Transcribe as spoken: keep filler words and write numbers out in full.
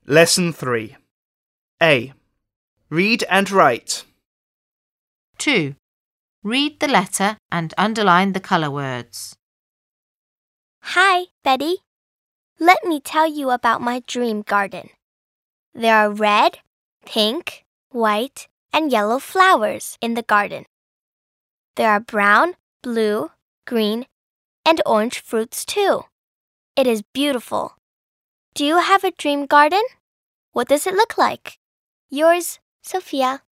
Lesson three. A. Read and write. two. Read the letter and underline the colour words. Hi, Betty. Let me tell you about my dream garden. There are red, pink, white, and yellow flowers in the garden. There are brown, blue, green, and orange fruits too. It is beautiful. Do you have a dream garden? What does it look like? Yours, Sophia.